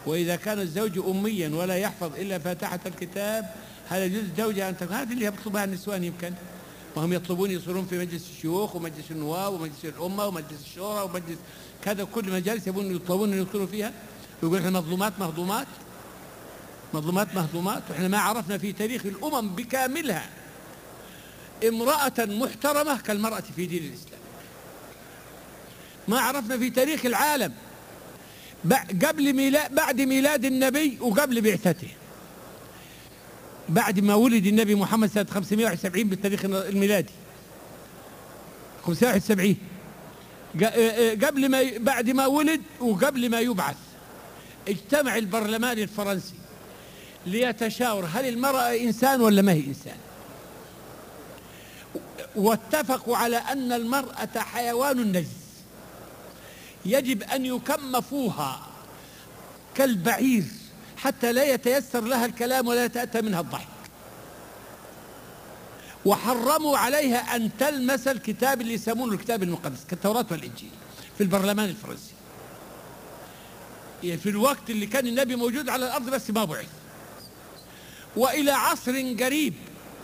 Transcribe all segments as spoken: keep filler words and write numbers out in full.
وإذا كان الزوج أميا ولا يحفظ إلا فاتحة الكتاب هل يجوز الزوجة أن تكون؟ هذه اللي يطلبها النسوان يمكن، وهم يطلبون يصيرون في مجلس الشيوخ ومجلس النواب ومجلس الأمة ومجلس الشورى ومجلس كذا، كل مجالس يبون يطلبون أن يدخلوا فيها، ويقول احنا مظلومات مهضومات مظلومات مهضومات. واحنا ما عرفنا في تاريخ الأمم بكاملها امرأة محترمة كالمرأة في دين الإسلام. ما عرفنا في تاريخ العالم قبل ميلاد بعد ميلاد النبي وقبل بعثته، بعد ما ولد النبي محمد سنة خمسمائة وواحد وسبعين بالتاريخ الميلادي، خمسمائة وواحد وسبعين قبل ما بعد ما ولد وقبل ما يبعث، اجتمع البرلمان الفرنسي ليتشاور هل المرأة إنسان ولا ما هي إنسان، واتفقوا على أن المرأة حيوان نجس يجب أن يكمفوها كالبعير حتى لا يتيسر لها الكلام ولا يتأتى منها الضحك، وحرموا عليها أن تلمس الكتاب اللي يسمونه الكتاب المقدس كالتوراة والإنجيل في البرلمان الفرنسي، يعني في الوقت اللي كان النبي موجود على الأرض بس ما بعث. وإلى عصر قريب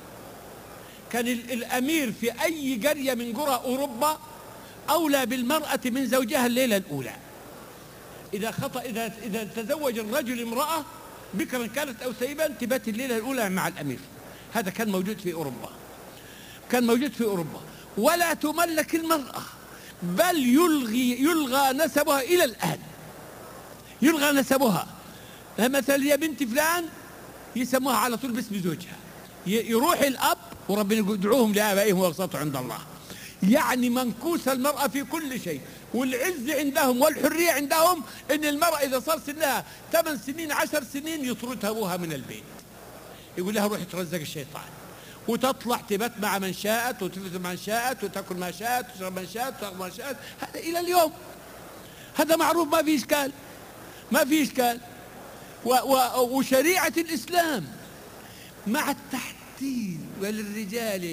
كان الأمير في أي قرية من قرى أوروبا أولى بالمرأة من زوجها الليلة الأولى. إذا خطأ إذا إذا تزوج الرجل امرأة بكرا كانت أو سيبا تبات الليلة الأولى مع الأمير. هذا كان موجود في أوروبا، كان موجود في أوروبا. ولا تملك المرأة، بل يلغي يلغى نسبها إلى الآن، يلغى نسبها. مثلا يا بنت فلان يسموها على طول باسم زوجها، يروح الأب وربنا يدعوهم لآبائهم وأقسطوا عند الله، يعني منكوس المرأة في كل شيء. والعز عندهم والحرية عندهم إن المرأة إذا صار سنها ثمان سنين عشر سنين يطردها أبوها من البيت، يقول لها روحي ترزق الشيطان، وتطلع تبت مع من شاءت وتفلت مع من شاءت وتأكل ما شاءت وتشرب ما شاءت وتأكل ما شاءت. هذا إلى اليوم، هذا معروف، ما في إشكال، ما في إشكال. وشريعة الإسلام مع التحديد وللرجال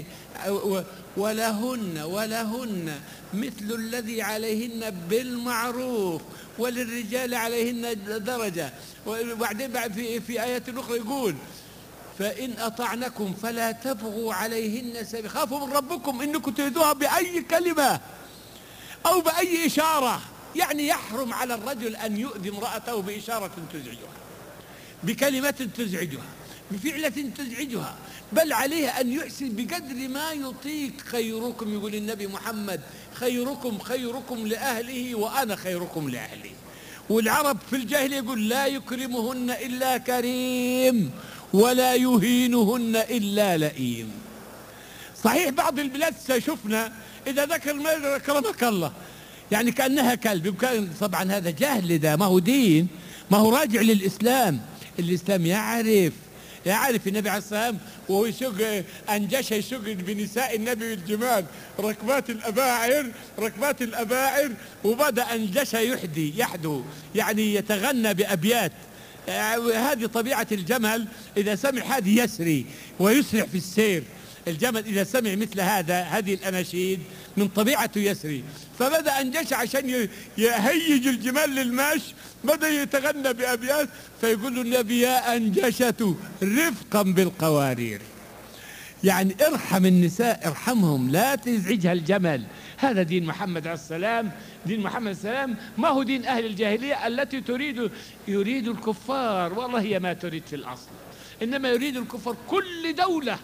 ولهن ولهن مثل الذي عليهن بالمعروف وللرجال عليهن درجة. وبعدين بعد في في آيات أخرى يقول فإن أطعنكم فلا تبغوا عليهن سبيلا، خافوا من ربكم إنكم تريدوها بأي كلمة أو بأي إشارة. يعني يحرم على الرجل أن يؤذي امرأته بإشارة تزعجها، بكلمة تزعجها، بفعلة تزعجها، بل عليه أن يحسن بقدر ما يطيق. خيركم، يقول النبي محمد، خيركم خيركم لأهله وأنا خيركم لأهلي. والعرب في الجاهلية يقول لا يكرمهن إلا كريم ولا يهينهن إلا لئيم. صحيح بعض البلاد شفنا إذا ذكر المرأة كرمك الله، يعني كأنها كلب. طبعا هذا جهل، ده ما هو دين، ما هو راجع للإسلام. الإسلام يعرف يعرف النبي عليه الصلاة والسلام وهو يسوق أنجش يسوق بنساء النبي الجمال ركبات الأباعر ركبات الأباعر وبدأ أنجش يحدي يحدو يعني يتغنى بأبيات. هذه طبيعة الجمل، إذا سمع هذه يسري ويسرع في السير. الجمل إذا سمع مثل هذا هذه الأناشيد من طبيعته يسري، فبدأ أنجش عشان يهيج الجمال للمشي، بدأ يتغنى بأبيات، فيقول له النبي يا أنجشة رفقا بالقوارير، يعني ارحم النساء، ارحمهم، لا تزعجها الجمل. هذا دين محمد عليه السلام. دين محمد عليه السلام ما هو دين أهل الجاهلية التي تريد يريد الكفار، والله هي ما تريد في الأصل، إنما يريد الكفار كل دولة.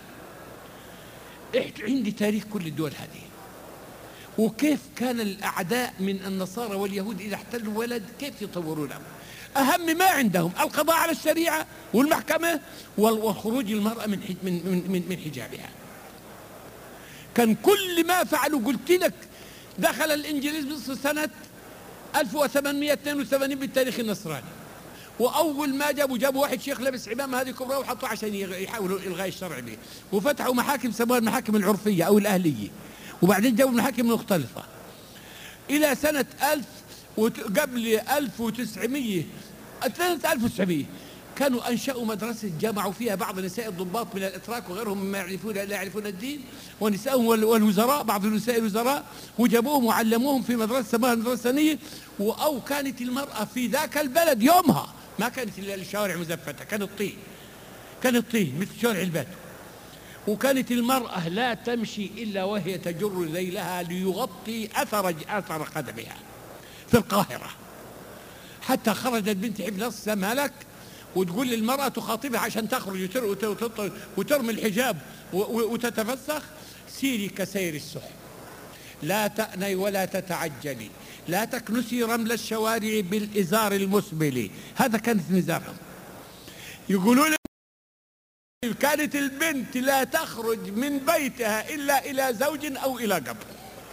عندي تاريخ كل الدول هذه، وكيف كان الأعداء من النصارى واليهود إذا احتلوا ولد كيف يطورونه. أهم ما عندهم القضاء على الشريعة والمحكمة وخروج المرأة من من من حجابها. كان كل ما فعلوا، قلت لك دخل الإنجليز مصر سنة ألف وثمانمائة واثنين وثمانين بالتاريخ النصراني، وأول ما جابوا جابوا واحد شيخ لابس عمامة هذه كبرى وحطوه عشان يحاولوا إلغاء الشرع به، وفتحوا محاكم سموها المحاكم العرفية أو الأهلية، وبعدين جابوا المحاكم المختلطة إلى سنة ألف قبل ألف وتسعمائة سنة ألف وتسعمائة كانوا أنشأوا مدرسة جمعوا فيها بعض نساء الضباط من الأتراك وغيرهم مما يعرفون لا يعرفون الدين، ونسائهم والوزراء بعض النساء الوزراء، وجابوهم وعلموهم في مدرسة سماها المدرسة الثانية. أو كانت المرأة في ذاك البلد يومها ما كانت إلا الشوارع مزفتة، كانت طين، كانت طين مثل شوارع البدو. وكانت المرأة لا تمشي إلا وهي تجر ذيلها ليغطي أثر أثر قدمها في القاهرة. حتى خرجت بنت حبلس مالك وتقول للمرأة تخاطبها عشان تخرج وترمي الحجاب وتتفسخ: سيري كسير السحب، لا تأني ولا تتعجلي، لا تكنسي رمل الشوارع بالإزار المسبل. هذا كانت نزارهم. يقولون كانت البنت لا تخرج من بيتها إلا إلى زوج أو إلى قبر،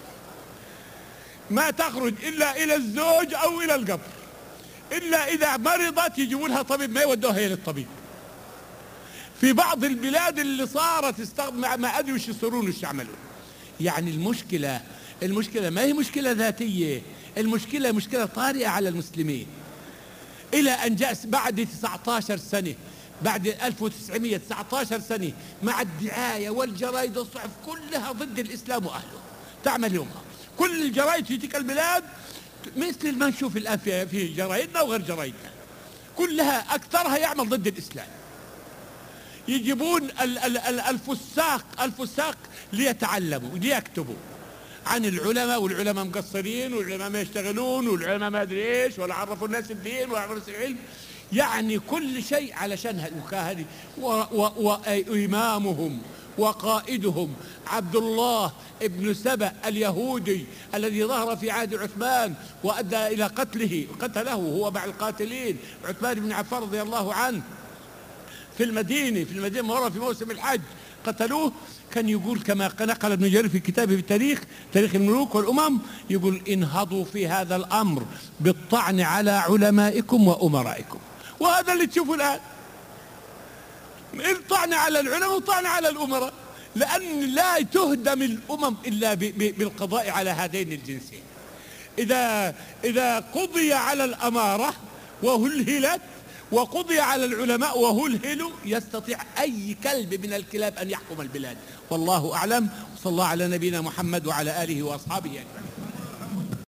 ما تخرج إلا إلى الزوج أو إلى القبر، إلا إذا مرضت يجيبوا لها طبيب ما يودوها هي للطبيب. في بعض البلاد اللي صارت استخدم ما أدري وش يصيرون وش يعملون. يعني المشكلة المشكلة ما هي مشكلة ذاتية، المشكلة مشكلة طارئة على المسلمين. إلى أن جاء بعد تسعة عشر سنة، بعد ألف وتسعمائة وتسعة عشر سنة، مع الدعاية والجرائد والصحف كلها ضد الإسلام وأهله تعمل يومها. كل الجرائد في تلك البلاد مثل ما نشوف الآن في جرائدنا وغير جرائدنا، كلها أكثرها يعمل ضد الإسلام. يجيبون الفساق الفساق ليتعلموا ليكتبوا عن العلماء، والعلماء مقصرين، والعلماء ما يشتغلون، والعلماء ما أدري إيش، ولا عرفوا الناس الدين ولا عرفوا الناس العلم. يعني كل شيء علشان هذه. وإمامهم وقائدهم عبد الله ابن سبأ اليهودي الذي ظهر في عهد عثمان وأدى إلى قتله قتله هو مع القاتلين عثمان بن عفان رضي الله عنه في المدينة في المدينة مرة في موسم الحج قتلوه. كان يقول كما نقل ابن جرير في كتابه في التاريخ تاريخ الملوك والأمم، يقول: انهضوا في هذا الأمر بالطعن على علمائكم وأمرائكم. وهذا اللي تشوفه الآن، الطعن على العلماء والطعن على الأمراء، لأن لا تهدم الأمم إلا بالقضاء على هذين الجنسين. إذا إذا قضي على الأمارة وهلهلت وقضي على العلماء وهلهلوا، يستطيع أي كلب من الكلاب أن يحكم البلاد. والله أعلم، وصلى الله على نبينا محمد وعلى آله وأصحابه أجمعين.